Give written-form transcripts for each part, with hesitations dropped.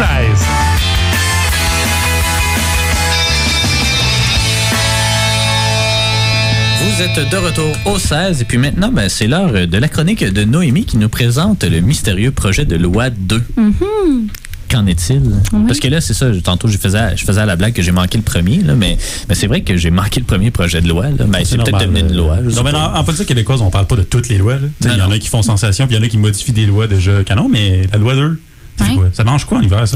16. Vous êtes de retour au 16 et puis maintenant, c'est l'heure de la chronique de Noémie qui nous présente le mystérieux projet de loi 2. Mm-hmm. Qu'en est-il? Oui. Parce que là, c'est ça, tantôt je faisais à la blague que j'ai manqué le premier, là, mais c'est vrai que j'ai manqué le premier projet de loi. Là, mais c'est peut-être devenu une loi. Non, mais en politique québécoise, on parle pas de toutes les lois. Il y en a qui font sensation, puis il y en a qui modifient des lois déjà canon, mais la loi 2, c'est quoi? Ça mange quoi en hiver, ça?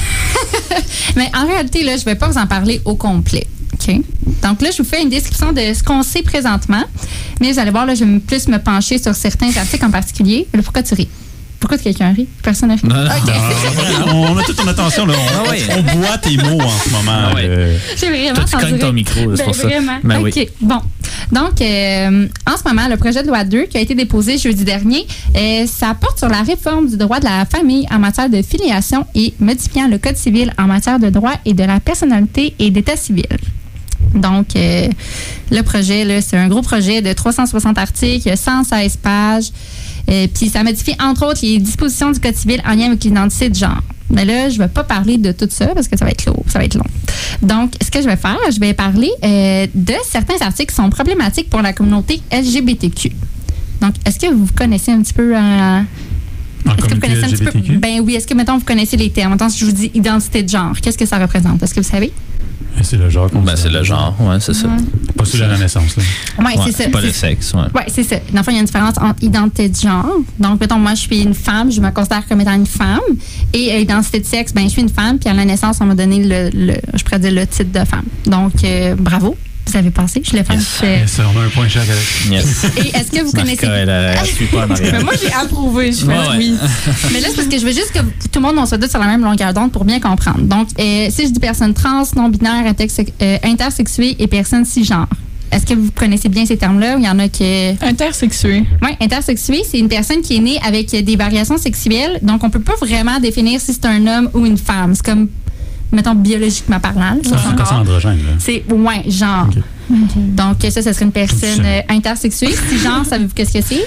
Mais en réalité, là, je ne vais pas vous en parler au complet. OK? Donc là, je vous fais une description de ce qu'on sait présentement. Mais vous allez voir, là, je vais plus me pencher sur certains articles en particulier. Mais pourquoi tu ris? Pourquoi quelqu'un rit? Personne n'a ri. Non, OK. On a toute ton attention. Là. On boit tes mots en ce moment. J'ai vraiment toi, tu cognes ton micro, c'est pour ça. Vraiment. Ben OK. Oui. Bon. Donc, en ce moment, le projet de loi 2 qui a été déposé jeudi dernier, ça porte sur la réforme du droit de la famille en matière de filiation et modifiant le Code civil en matière de droit et de la personnalité et d'état civil. Donc, le projet, là, c'est un gros projet de 360 articles, 116 pages. Puis ça modifie, entre autres, les dispositions du Code civil en lien avec l'identité de genre. Mais là, je ne vais pas parler de tout ça parce que ça va être lourd, ça va être long. Donc, ce que je vais faire, je vais parler de certains articles qui sont problématiques pour la communauté LGBTQ. Donc, est-ce que vous connaissez un petit peu... est-ce que vous connaissez un petit peu? Ben oui, est-ce que, mettons, vous connaissez les termes? Mettons, si je vous dis identité de genre, qu'est-ce que ça représente? Est-ce que vous savez? C'est le genre. C'est le genre, ouais, c'est ça. Pas sur la naissance, là. Oui, c'est ça. Pas le sexe, ouais. Oui, c'est ça. Dans le fond, il y a une différence entre identité de genre. Donc, mettons, moi, je suis une femme, je me considère comme étant une femme. Et identité de sexe, je suis une femme. Puis à la naissance, on m'a donné je pourrais dire le titre de femme. Donc, bravo. Vous avez passé. Je l'ai fait. Yes, on a un point chaque avec. Yes. Et est-ce que vous connaissez... Elle suit pas en arrière. Mais moi, j'ai approuvé. Je fais oui. Mais là, c'est parce que je veux juste que tout le monde on soit tous sur la même longueur d'onde pour bien comprendre. Donc, si je dis personne trans, non-binaire, intersexuée et personne cisgenre, est-ce que vous connaissez bien ces termes-là? Il y en a qui... Intersexué. Oui, intersexué, c'est une personne qui est née avec des variations sexuelles. Donc, on peut pas vraiment définir si c'est un homme ou une femme. C'est comme... mettons, biologiquement parlant. C'est androgène, là. C'est, ouais, genre. Okay. Donc, ça serait une personne intersexuée. Si genre, savez-vous qu'est-ce que c'est?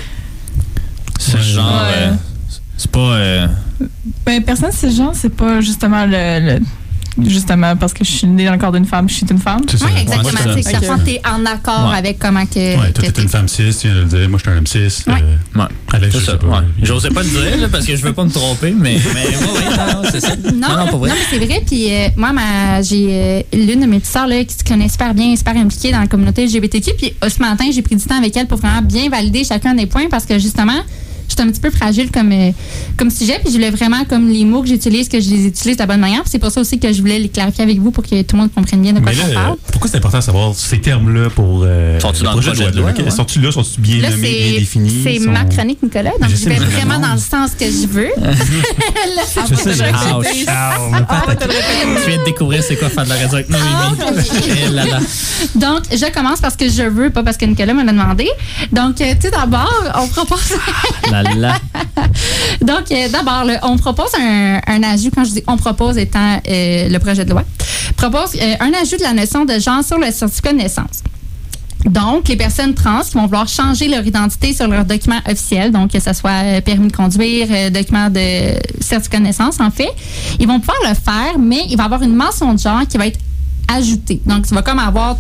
C'est genre... c'est pas... Ben, personne cisgenre, c'est pas justement justement parce que je suis née dans le corps d'une femme, je suis une femme. Oui, exactement. Ouais, c'est que t'es en accord avec comment que... Ouais, toi, t'es une femme cis, tu viens de le dire. Moi, je suis un homme cis. Alex, je sais pas. J'osais pas le dire, là, parce que je veux pas me tromper, mais non, c'est ça. Non, pour vrai. Non, mais c'est vrai. Puis moi, j'ai l'une de mes petites sœurs là, qui se connaît super bien, super impliquée dans la communauté LGBTQ. Puis ce matin, j'ai pris du temps avec elle pour vraiment bien valider chacun des points parce que justement, j'étais un petit peu fragile comme sujet, puis je voulais vraiment, comme les mots que j'utilise, que je les utilise de la bonne manière. Puis c'est pour ça aussi que je voulais les clarifier avec vous pour que tout le monde comprenne bien de quoi on parle. Pourquoi c'est important de savoir ces termes-là pour sont-tu dans le projet de loi? Sont-tu là? Sont-tu bien nommés, bien définis? C'est ma chronique, Nicolas, donc je vais vraiment dans le sens que je veux. Je sais, tu viens de découvrir c'est quoi faire de la radio avec Noémie. Donc, je commence parce que je veux, pas parce que Nicolas m'a demandé. Donc, tout d'abord, on propose... Donc, d'abord, on propose un ajout, quand je dis on propose étant le projet de loi, propose un ajout de la notion de genre sur le certificat de naissance. Donc, les personnes trans qui vont vouloir changer leur identité sur leur document officiel, donc que ce soit permis de conduire, document de certificat de naissance, en fait, ils vont pouvoir le faire, mais il va y avoir une mention de genre qui va être ajoutée. Donc, tu vas comme avoir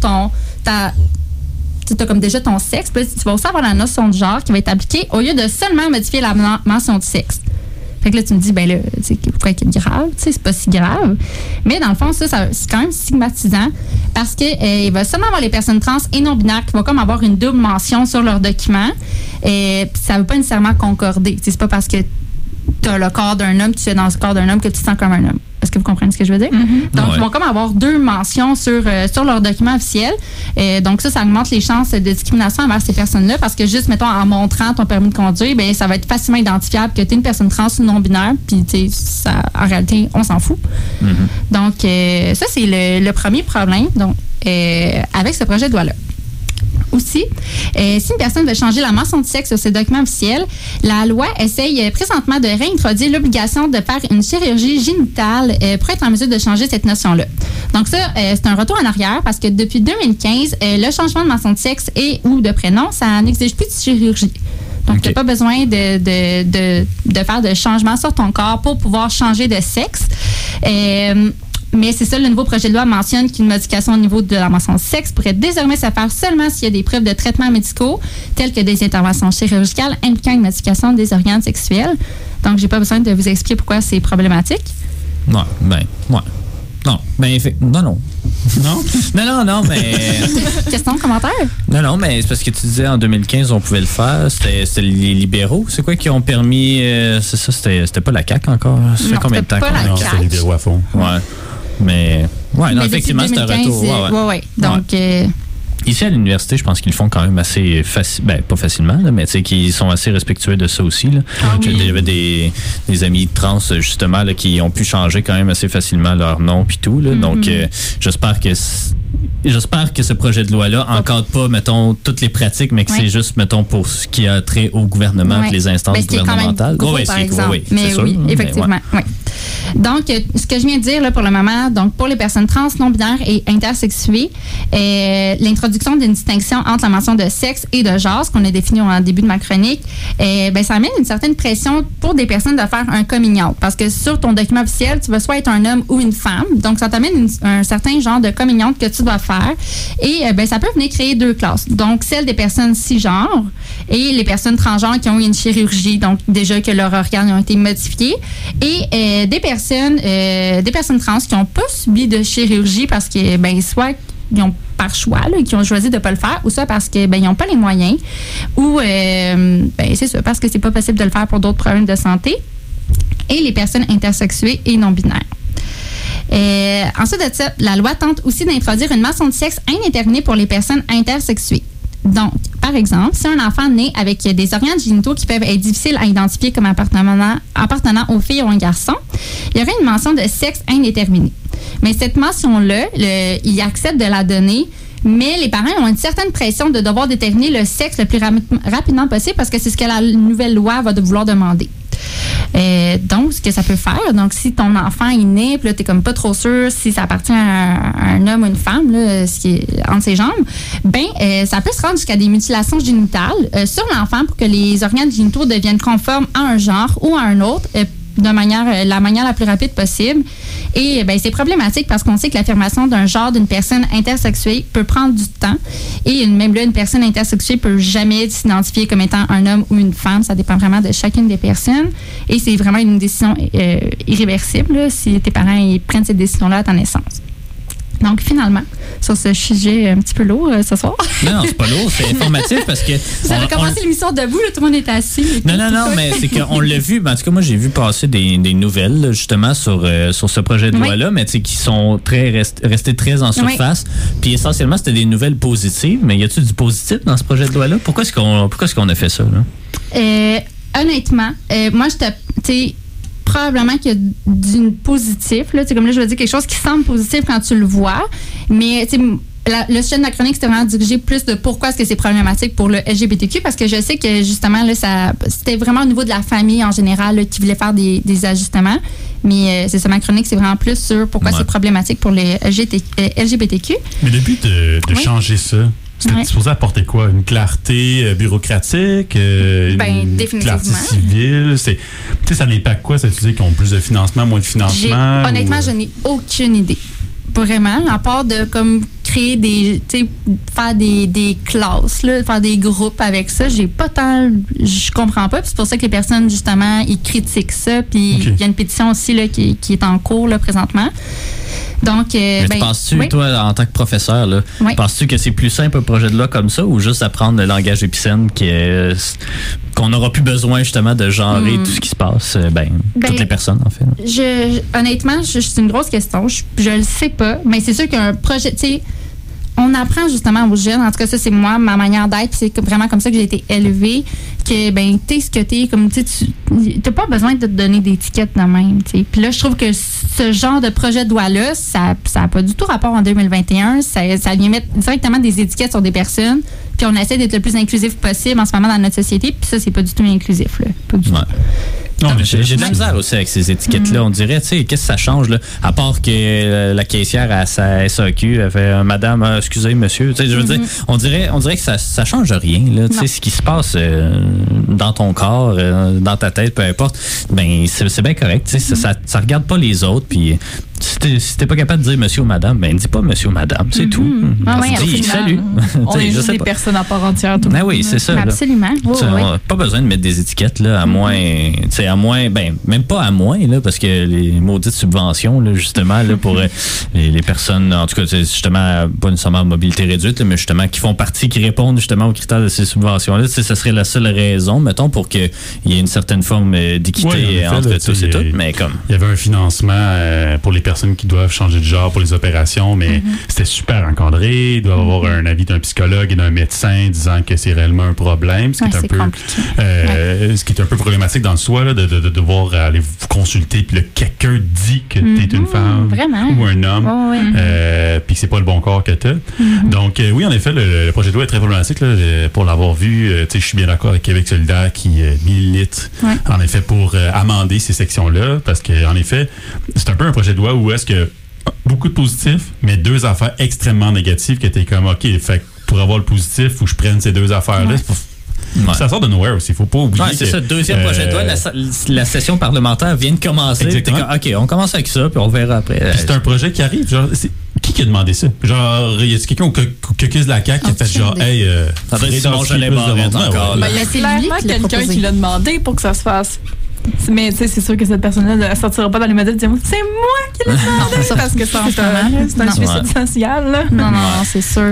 tu as comme déjà ton sexe, puis tu vas aussi avoir la notion de genre qui va être appliquée au lieu de seulement modifier la mention de sexe. Fait que là, tu me dis, ben là, pourquoi c'est grave? C'est pas si grave. Mais dans le fond, ça c'est quand même stigmatisant parce que il va seulement avoir les personnes trans et non-binaires qui vont comme avoir une double mention sur leur document. Puis ça veut pas nécessairement concorder. C'est pas parce que tu as le corps d'un homme, tu es dans le corps d'un homme que tu te sens comme un homme. Est-ce que vous comprenez ce que je veux dire? Mm-hmm. Donc, ils vont comme avoir deux mentions sur leur document officiel. Donc, ça augmente les chances de discrimination envers ces personnes-là parce que juste, mettons, en montrant ton permis de conduire, ben ça va être facilement identifiable que tu es une personne trans ou non-binaire. Puis, tu sais, en réalité, on s'en fout. Mm-hmm. Donc, ça, c'est le premier problème donc, avec ce projet de loi-là. Aussi, si une personne veut changer la mention de sexe sur ses documents officiels, la loi essaye présentement de réintroduire l'obligation de faire une chirurgie génitale pour être en mesure de changer cette notion-là. Donc ça, c'est un retour en arrière parce que depuis 2015, le changement de mention de sexe et ou de prénom, ça n'exige plus de chirurgie. Donc, tu n'as pas besoin de faire de changements sur ton corps pour pouvoir changer de sexe. Mais c'est ça, le nouveau projet de loi mentionne qu'une modification au niveau de la mention sexe pourrait désormais se faire seulement s'il y a des preuves de traitements médicaux, tels que des interventions chirurgicales impliquant une modification des organes sexuels. Donc, j'ai pas besoin de vous expliquer pourquoi c'est problématique. Ouais. Non, mais non, mais... Question, commentaire? Non, mais c'est parce que tu disais en 2015, on pouvait le faire. C'était les libéraux. C'est quoi qui ont permis... c'est ça, c'était pas la CAQ encore? Ça fait combien de temps? Non, c'était les libéraux à fond. Ouais. Mais... Ouais, non, mais effectivement, c'est un retour. Ouais. Donc... Ici, à l'université, je pense qu'ils le font quand même assez pas facilement, là, mais tu sais, qu'ils sont assez respectueux de ça aussi. Là. Il y avait des amis trans, justement, là, qui ont pu changer quand même assez facilement leur nom puis tout. Là. Donc, j'espère que ce projet de loi-là encadre pas, mettons, toutes les pratiques, mais que c'est juste, mettons, pour ce qui a trait au gouvernement et les instances gouvernementales. Par exemple. Oui, mais c'est oui, sûr, effectivement. Oui. Donc, ce que je viens de dire là, pour le moment, donc pour les personnes trans, non-binaires et intersexuées, l'introduction d'une distinction entre la mention de sexe et de genre, ce qu'on a défini en début de ma chronique, ça amène une certaine pression pour des personnes de faire un coming out. Parce que sur ton document officiel, tu vas soit être un homme ou une femme. Donc, ça t'amène un certain genre de coming out que tu dois faire. Et ça peut venir créer deux classes. Donc, celle des personnes cisgenres et les personnes transgenres qui ont eu une chirurgie, donc déjà que leurs organes ont été modifiés. Et des personnes trans qui n'ont pas subi de chirurgie parce que, soit ils ont par choix, là, qui ont choisi de ne pas le faire, ou soit parce qu'ils n'ont pas les moyens, ou c'est ça, parce que c'est pas possible de le faire pour d'autres problèmes de santé, et les personnes intersexuées et non-binaires. Ensuite de ça, la loi tente aussi d'introduire une mention de sexe indéterminée pour les personnes intersexuées. Donc, par exemple, si un enfant naît avec des organes génitaux qui peuvent être difficiles à identifier comme appartenant aux filles ou aux garçons, il y aurait une mention de sexe indéterminé. Mais cette mention-là, il accepte de la donner, mais les parents ont une certaine pression de devoir déterminer le sexe le plus rapidement possible parce que c'est ce que la nouvelle loi va vouloir demander. Donc, ce que ça peut faire, donc si ton enfant est né, puis là, t'es comme pas trop sûr si ça appartient à un homme ou une femme, là, ce qui est entre ses jambes, ça peut se rendre jusqu'à des mutilations génitales sur l'enfant pour que les organes génitaux deviennent conformes à un genre ou à un autre, la manière la plus rapide possible. Et c'est problématique parce qu'on sait que l'affirmation d'un genre d'une personne intersexuée peut prendre du temps. Et même là, une personne intersexuée peut jamais s'identifier comme étant un homme ou une femme. Ça dépend vraiment de chacune des personnes. Et c'est vraiment une décision irréversible là, si tes parents ils prennent cette décision-là à ta naissance. Donc, finalement, sur ce sujet un petit peu lourd ce soir. Non, c'est pas lourd, c'est informatif parce que... Vous avez commencé l'émission debout, là, tout le monde est assis. Non, mais c'est qu'on l'a vu. En tout cas, moi, j'ai vu passer des nouvelles, là, justement, sur ce projet de loi-là, mais qui sont restées très en surface. Puis, essentiellement, c'était des nouvelles positives. Mais y a-t-il du positif dans ce projet de loi-là? Pourquoi est-ce qu'on a fait ça, là? Honnêtement, moi, probablement qu'il y a du positif. Là. Comme là, je veux dire quelque chose qui semble positif quand tu le vois. Mais le sujet de ma chronique, c'était vraiment dirigé plus de pourquoi est-ce que c'est problématique pour le LGBTQ, parce que je sais que justement, là, c'était vraiment au niveau de la famille en général là, qui voulait faire des ajustements. Mais c'est ça, ma chronique, c'est vraiment plus sur pourquoi c'est problématique pour les LGBTQ. Mais le but de changer ça, c'était supposé apporter quoi? Une clarté bureaucratique? Une clarté civile? Ça n'impacte quoi? Ça veut dire qu'ils ont plus de financement, moins de financement? Honnêtement, je n'ai aucune idée. Vraiment, à part de créer faire des classes, là, faire des groupes avec ça, je comprends pas. Puis c'est pour ça que les personnes, justement, ils critiquent ça. Puis il y a une pétition aussi là, qui est en cours là, présentement. Donc, penses-tu, toi, en tant que professeur, là, penses-tu que c'est plus simple un projet de loi comme ça ou juste apprendre le langage épicène qu'on n'aura plus besoin justement de genrer tout ce qui se passe, toutes les personnes, en fait? Honnêtement, c'est une grosse question. Je le sais pas, mais c'est sûr qu'un projet, tu sais, on apprend justement aux jeunes, en tout cas ça c'est ma manière d'être, puis c'est vraiment comme ça que j'ai été élevée, que t'es ce que t'es, comme tu t'as pas besoin de te donner d'étiquettes de même, tu sais. Puis là je trouve que ce genre de projet de loi-là, ça a pas du tout rapport en 2021, ça vient mettre directement des étiquettes sur des personnes, puis on essaie d'être le plus inclusif possible en ce moment dans notre société, puis ça c'est pas du tout inclusif, là, pas du tout. Non, mais j'ai de la misère aussi avec ces étiquettes-là. On dirait, tu sais, qu'est-ce que ça change, là? À part que la caissière à sa SAQ, elle fait madame, excusez, monsieur. Tu sais, je veux dire, on dirait que ça change rien, là. Tu sais, ce qui se passe dans ton corps, dans ta tête, peu importe, ben c'est bien correct. Ça regarde pas les autres. Puis si t'es pas capable de dire monsieur ou madame, ben dis pas monsieur ou madame, c'est tout. Dis salut. On est juste des personnes à part entière. Ben oui, c'est ça. Absolument. Pas besoin de mettre des étiquettes là, à moins, ben même pas à moins là, parce que les maudites subventions là, justement là pour les personnes, en tout cas justement pas nécessairement à mobilité réduite, là, mais justement qui font partie, qui répondent justement aux critères de ces subventions là, ça serait la seule raison, mettons, pour qu'il y ait une certaine forme d'équité entre tous et toutes. Mais comme il y avait un financement pour les personnes qui doivent changer de genre pour les opérations, mais c'était super encadré. Il doit avoir un avis d'un psychologue et d'un médecin disant que c'est réellement un problème, ce qui est un peu problématique dans le soi, là, de devoir aller vous consulter, puis quelqu'un dit que t'es une femme ou un homme, puis que c'est pas le bon corps que t'as. Donc, oui, en effet, le projet de loi est très problématique. Là, pour l'avoir vu, je suis bien d'accord avec Québec solidaire qui milite, en effet, pour amender ces sections-là, parce qu'en effet, c'est un peu un projet de loi où est-ce que beaucoup de positifs, mais 2 affaires extrêmement négatives que t'es comme, OK, fait pour avoir le positif, faut que je prenne ces 2 affaires-là. Ça sort de nowhere aussi, faut pas oublier. C'est ça, deuxième projet de loi, la session parlementaire vient de commencer. Exactement. OK, on commence avec ça, puis on verra après. C'est un projet qui arrive, genre, qui a demandé ça? Genre, y a-t-il quelqu'un au caucus de la CAQ qui a fait genre, hey, ça doit être Simon Jolin-Barrette encore. Il y a clairement quelqu'un qui l'a demandé pour que ça se fasse. Mais tu sais, c'est sûr que cette personne-là ne sortira pas dans les médias et dire c'est moi qui l'ai demandé parce que c'est un suicide social. Là. Non, c'est sûr.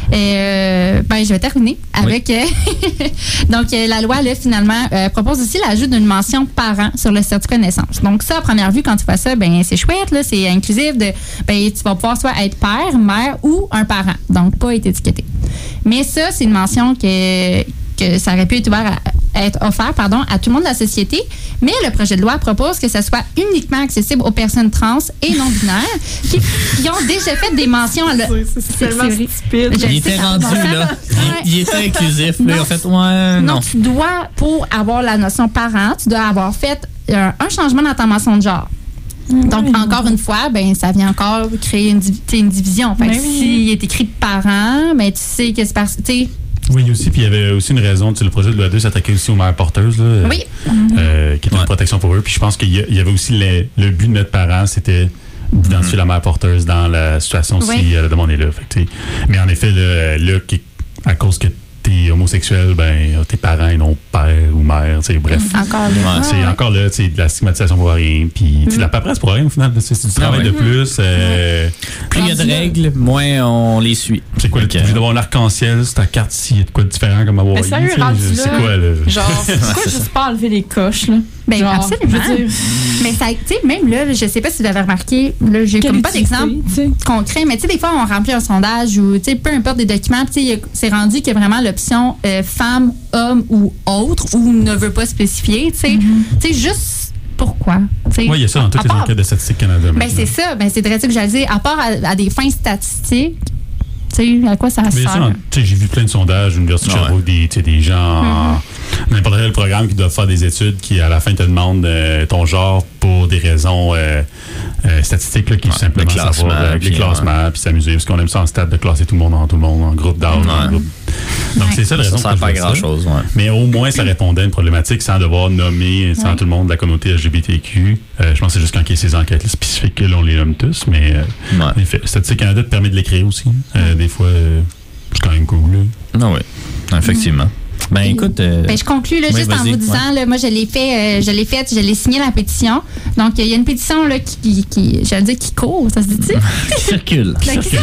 Je vais terminer avec donc la loi là, finalement propose aussi l'ajout d'une mention parent sur le certificat de naissance. Donc ça, à première vue, quand tu fais ça, ben c'est chouette, là, c'est inclusif de tu vas pouvoir soit être père, mère ou un parent. Donc pas être étiqueté. Mais ça, c'est une mention que ça aurait pu être offert à tout le monde de la société, mais le projet de loi propose que ça soit uniquement accessible aux personnes trans et non-binaires qui ont déjà fait des mentions à c'est tellement stupide. Il était rendu là. Il était inclusif. Là, en fait, non. Tu dois, pour avoir la notion parent, tu dois avoir fait un changement dans ta mention de genre. Donc, encore une fois, ça vient encore créer une division. Fait que s'il est écrit parent, tu sais que c'est parce que oui, aussi, puis il y avait aussi une raison, le projet de loi 2 s'attaquait aussi aux mères porteuses, là, qui était une protection pour eux. Puis je pense qu'il y avait aussi le but de notre parent, c'était d'identifier la mère porteuse dans la situation si elle a demandé là. Fait, mais en effet, à cause que t'es homosexuel, tes parents, ils n'ont père ou mère, bref. C'est encore là, de la stigmatisation pour rien, puis de la paperasse pour rien, au final. C'est du travail de plus. Plus il y a de règles, moins on les suit. C'est quoi, tu veux d'avoir l'arc-en-ciel sur ta carte, s'il y a de quoi de différent comme avoir c'est quoi, là? Genre, pourquoi juste pas enlever les coches, là? Absolument. Mais ça, même là, je sais pas si vous avez remarqué, là, j'ai comme pas d'exemple concret, mais des fois, on remplit un sondage ou, peu importe des documents, c'est rendu qu'il y a vraiment l'option femme, homme ou autre, ou ne veut pas spécifier, juste pourquoi. Oui, il y a ça dans toutes les enquêtes de Statistique Canada. C'est ça, c'est très ça que j'allais dire. À part à des fins statistiques, à quoi ça sert? J'ai vu plein de sondages, l'Université de Sherbrooke, des gens n'importe quel programme qui doivent faire des études qui, à la fin, te demandent ton genre pour des raisons statistiques, là, qui simplement savoir les classements, puis s'amuser, parce qu'on aime ça en stade de classer tout le monde en groupe d'âge. Donc, c'est ça la raison. Ça ne sert pas à grand-chose. Mais au moins, ça répondait à une problématique sans devoir nommer, sans tout le monde de la communauté LGBTQ. Je pense que c'est juste quand il y a ces enquêtes spécifiques que l'on les nomme tous, mais en effet, Statistique Canada te permet de l'écrire aussi. Des fois, c'est quand même cool. Non, oui, effectivement. Écoute. Je conclue là, juste en vous disant, là, moi je l'ai signé la pétition. Donc il y a une pétition là, qui j'allais dire qui court, ça se dit-tu? Qui circule.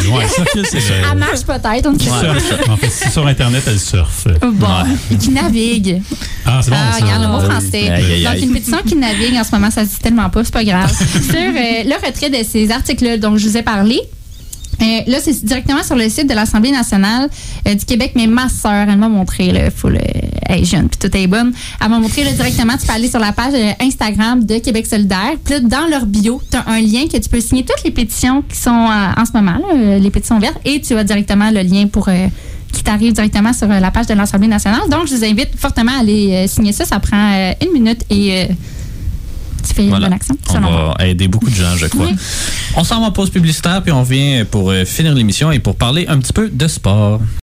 Elle marche peut-être. En fait, si sur Internet, elle surfe. Qui navigue. Ah, c'est bon. Regarde le mot français. Donc une pétition qui navigue en ce moment, ça se dit tellement pas, c'est pas grave. Sur le retrait de ces articles dont je vous ai parlé. Là, c'est directement sur le site de l'Assemblée nationale du Québec, mais ma sœur, elle m'a montré, là, elle est jeune, puis tout est bonne. Elle m'a montré, là, directement, tu peux aller sur la page Instagram de Québec solidaire, puis là, dans leur bio, tu as un lien que tu peux signer toutes les pétitions qui sont en ce moment, là, les pétitions vertes, et tu as directement le lien pour qui t'arrive directement sur la page de l'Assemblée nationale. Donc, je vous invite fortement à aller signer ça. Ça prend 1 minute et... tu fais une bonne action. On va aider beaucoup de gens, je crois. On s'en va en pause publicitaire, puis on revient pour finir l'émission et pour parler un petit peu de sport.